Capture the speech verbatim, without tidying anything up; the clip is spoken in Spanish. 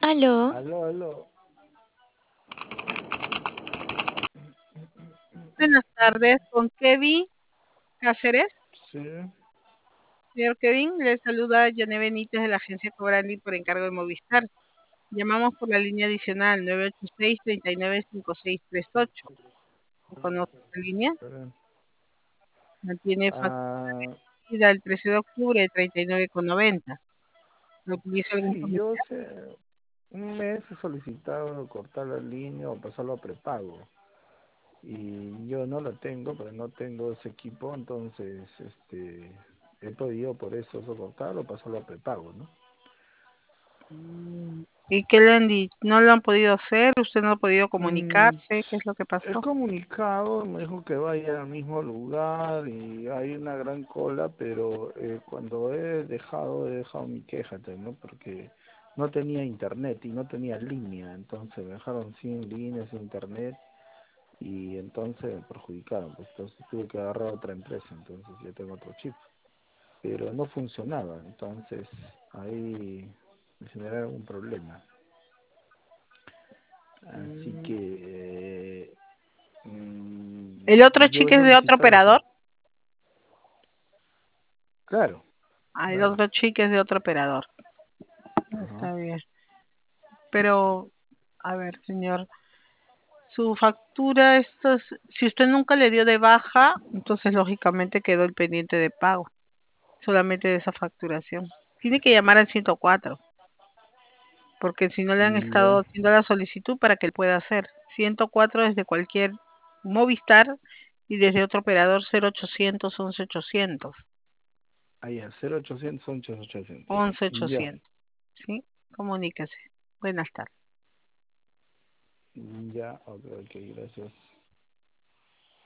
Aló, Aló, aló. Buenas tardes, con Kevin Cáceres. Sí. Señor Kevin, le saluda Yané Benítez de la agencia Cobrandi por encargo de Movistar. Llamamos por la línea adicional nueve ocho seis, tres nueve cinco seis tres ocho. ¿Conoce la línea? Espera. Mantiene Ah, factura el trece de octubre de treinta y nueve con noventa. ¿Lo utiliza algún sí, yo familiar? hace un mes he solicitado cortar la línea o pasarlo a prepago. Y yo no la tengo, pero no tengo ese equipo, entonces este he podido por eso socortarlo o pasarlo a prepago, ¿no? Mm, ¿Y qué le han dicho? ¿No lo han podido hacer? ¿Usted no ha podido Mm, comunicarse? ¿Qué es lo que he pasó? comunicado, me dijo que vaya al mismo lugar y hay una gran cola, pero eh, cuando he dejado, he dejado mi queja, ¿no? Porque no tenía internet y no tenía línea, entonces me dejaron sin línea, sin internet y entonces me perjudicaron, pues entonces tuve que agarrar otra empresa, entonces ya tengo otro chip, pero no funcionaba, entonces ahí me generaron un problema. Así Mm, que eh, ¿El otro mm, yo chico he es de otro solicitado eso. operador? Claro, Ah, el claro. otro chico es de otro operador. Ajá. Está bien. Pero, a ver, señor, su factura, esto es, si usted nunca le dio de baja, entonces lógicamente quedó el pendiente de pago, solamente de esa facturación. Tiene que llamar al ciento cuatro, porque si no le han estado Ya, haciendo la solicitud para que él pueda hacer. ciento cuatro desde cualquier Movistar y desde otro operador cero ochocientos once ochocientos. allá, cero ochocientos once ochocientos. once Ya, ochocientos, ¿sí? Comuníquese. Buenas tardes. ya, ok, ok, gracias.